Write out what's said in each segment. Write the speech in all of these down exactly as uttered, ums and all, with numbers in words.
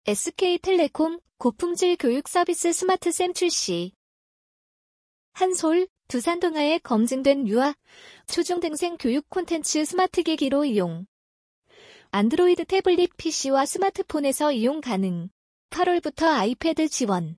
에스케이텔레콤 고품질 교육 서비스 스마트쌤 출시. 한솔, 두산동아에 검증된 유아, 초중등생 교육 콘텐츠 스마트 기기로 이용. 안드로이드 태블릿 피씨와 스마트폰에서 이용 가능. 팔월부터 아이패드 지원.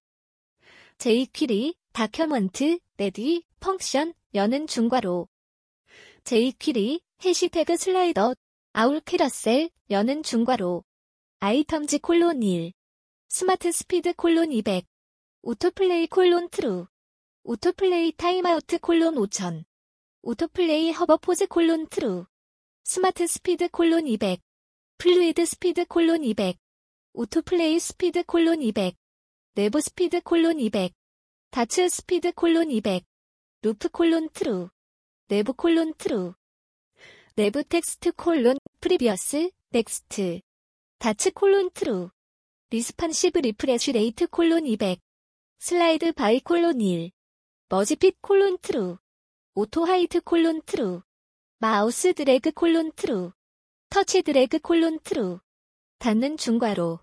제이퀴리, 다큐먼트, 레디, 펑션, 여는 중괄호. 제이퀴리, 해시태그 슬라이더, 아울 캐러셀, 여는 중괄호. 아이텀즈 콜론 일. 스마트 스피드 콜론 이백. 오토플레이 콜론 트루. 오토플레이 타임아우트 콜론 오천. 오토플레이 허버포즈 콜론 트루. 스마트 스피드 콜론 이백. 플루이드 스피드 콜론 이백. 오토플레이 스피드 콜론 이백. 내부 스피드 콜론 이백. 다츠 스피드 콜론 이백. 루프 콜론 트루. 내부 콜론 트루. 내부 텍스트 콜론 프리비어스 넥스트. 다츠 콜론 트루. 리스판시브 리프레쉬 레이트 콜론 이백. 슬라이드 바이 콜론 일. 머지핏 콜론 트루. 오토 하이트 콜론 트루. 마우스 드래그 콜론 트루. 터치 드래그 콜론 트루. 닫는 중괄호.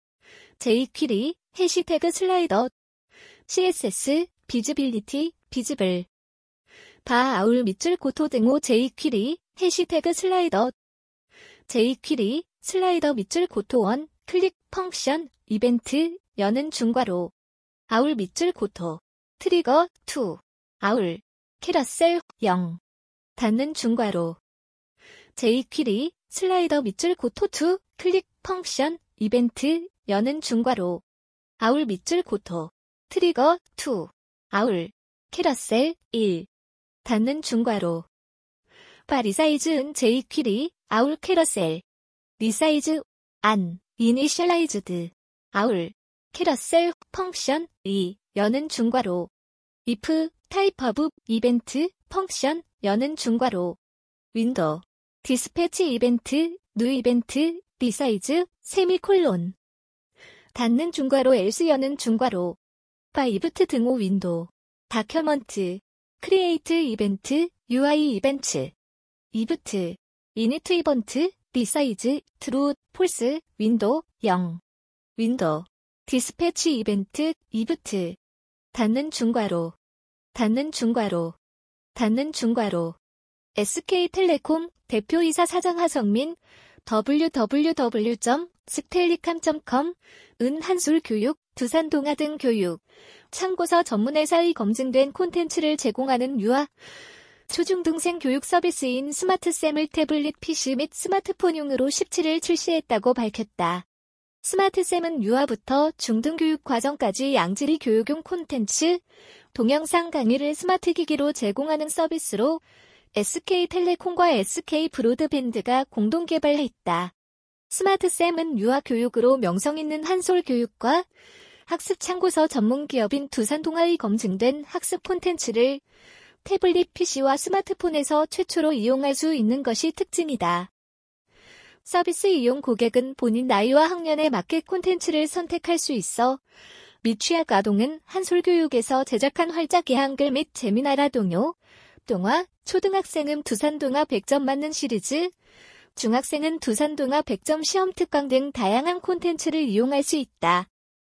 제이퀴리, 해시태그 슬라이더. 씨에스에스, 비즈빌리티, 비즈블. 바 아울 밑줄 고토 등호 제이퀴리, 해시태그 슬라이더. 제이퀴리, 슬라이더 밑줄 고토 원, 클릭, 펑션, 이벤트, 여는 중괄호. 아울 밑줄 고토. 트리거, 이. 아울. 캐러셀, 영. 닫는 중괄호. 제이퀴리, 슬라이더 밑줄 고토 이, 클릭, 펑션, 이벤트, 여는 중괄호. 아울 밑줄 고토. 트리거, 이. 아울. 캐러셀, 일. 닫는 중괄호. 바 리사이즈 은 제이퀴리, 아울 캐러셀. 리사이즈, 안, 이니셜라이즈드. 아울. 캐러셀, 펑션, 이, 여는 중괄호. if, 타입 오브, 이벤트, 펑션, 여는 중괄호. 윈도우. 디스패치 이벤트, 뉴 이벤트, 리사이즈, 세미콜론. 닫는 중괄호 else 여는 중괄호. 바 이브트 등호 윈도우. 다큐먼트. 크리에이트 이벤트, 유아이 이벤트. 이브트. 이니트 이번트, 리사이즈, 트루, 폴스, 윈도우, 영. 윈도우. 디스패치 이벤트, 이브트. 닫는 중괄호. 닫는 중괄호. 닫는 중괄호. 에스케이텔레콤 대표이사 사장 하성민 더블유 더블유 더블유 점 스텔리캄 점 컴 은 한솔 교육, 두산동아 등 교육, 참고서 전문회사의 검증된 콘텐츠를 제공하는 유아, 초중등생 교육 서비스인 스마트쌤을 태블릿 피씨 및 스마트폰용으로 십칠 일 출시했다고 밝혔다. 스마트쌤은 유아부터 중등교육 과정까지 양질의 교육용 콘텐츠, 동영상 강의를 스마트 기기로 제공하는 서비스로 에스케이텔레콤과 에스케이브로드밴드가 공동 개발했다. 스마트쌤은 유아 교육으로 명성 있는 한솔 교육과 학습 참고서 전문 기업인 두산동아의 검증된 학습 콘텐츠를 태블릿 피씨와 스마트폰에서 최초로 이용할 수 있는 것이 특징이다. 서비스 이용 고객은 본인 나이와 학년에 맞게 콘텐츠를 선택할 수 있어 미취학 아동은 한솔교육에서 제작한 활자기 한글 및 재미나라 동요, 동화, 초등학생은 두산동아 백 점 맞는 시리즈, 중학생은 두산동아 백 점 시험 특강 등 다양한 콘텐츠를 이용할 수 있다.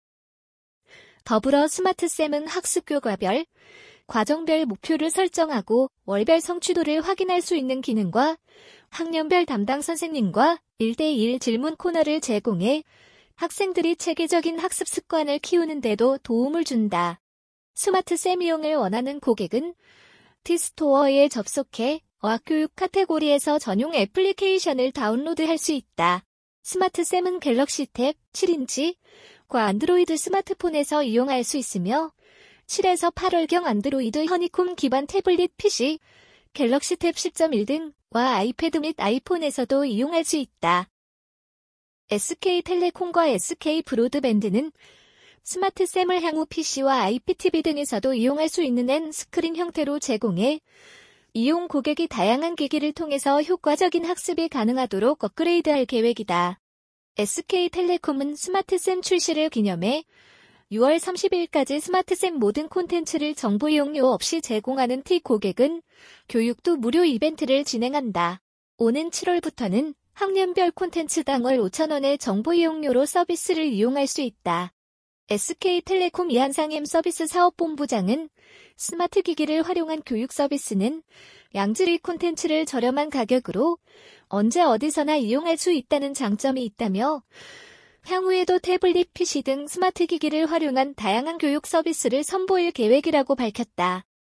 더불어 스마트쌤은 학습교과별, 과정별 목표를 설정하고 월별 성취도를 확인할 수 있는 기능과 학년별 담당 선생님과 일 대일 질문 코너를 제공해 학생들이 체계적인 학습 습관을 키우는 데도 도움을 준다. 스마트쌤 이용을 원하는 고객은 티스토어에 접속해 어학교육 카테고리에서 전용 애플리케이션을 다운로드할 수 있다. 스마트쌤은 갤럭시 탭 칠 인치과 안드로이드 스마트폰에서 이용할 수 있으며 칠에서 팔월경 안드로이드 허니콤 기반 태블릿 피씨, 갤럭시 탭 십 점 일 등과 아이패드 및 아이폰에서도 이용할 수 있다. 에스케이텔레콤과 에스케이브로드밴드는 스마트쌤을 향후 피씨와 아이피티비 등에서도 이용할 수 있는 N스크린 형태로 제공해 이용 고객이 다양한 기기를 통해서 효과적인 학습이 가능하도록 업그레이드할 계획이다. 에스케이텔레콤은 스마트쌤 출시를 기념해 유월 삼십일까지 스마트쌤 모든 콘텐츠를 정보 이용료 없이 제공하는 T 고객은 교육도 무료 이벤트를 진행한다. 오는 칠월부터는 학년별 콘텐츠당 월 오천 원의 정보 이용료로 서비스를 이용할 수 있다. 에스케이텔레콤 이한상임 서비스 사업본부장은 스마트 기기를 활용한 교육 서비스는 양질의 콘텐츠를 저렴한 가격으로 언제 어디서나 이용할 수 있다는 장점이 있다며 향후에도 태블릿 피씨 등 스마트 기기를 활용한 다양한 교육 서비스를 선보일 계획이라고 밝혔다.